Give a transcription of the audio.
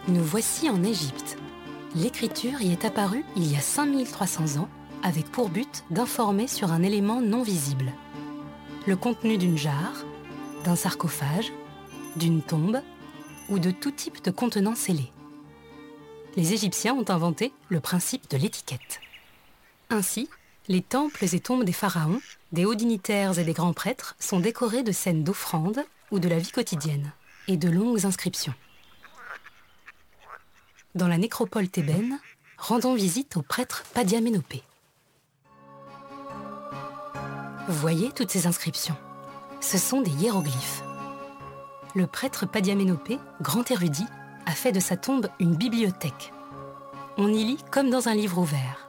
Nous voici en Égypte. L'écriture y est apparue il y a 5300 ans avec pour but d'informer sur un élément non visible. Le contenu d'une jarre, d'un sarcophage, d'une tombe ou de tout type de contenant scellé. Les Égyptiens ont inventé le principe de l'étiquette. Ainsi, les temples et tombes des pharaons, des hauts dignitaires et des grands prêtres sont décorés de scènes d'offrandes ou de la vie quotidienne et de longues inscriptions. Dans la nécropole thébaine, rendons visite au prêtre Padiaménopé. Voyez toutes ces inscriptions. Ce sont des hiéroglyphes. Le prêtre Padiaménopé, grand érudit, a fait de sa tombe une bibliothèque. On y lit comme dans un livre ouvert.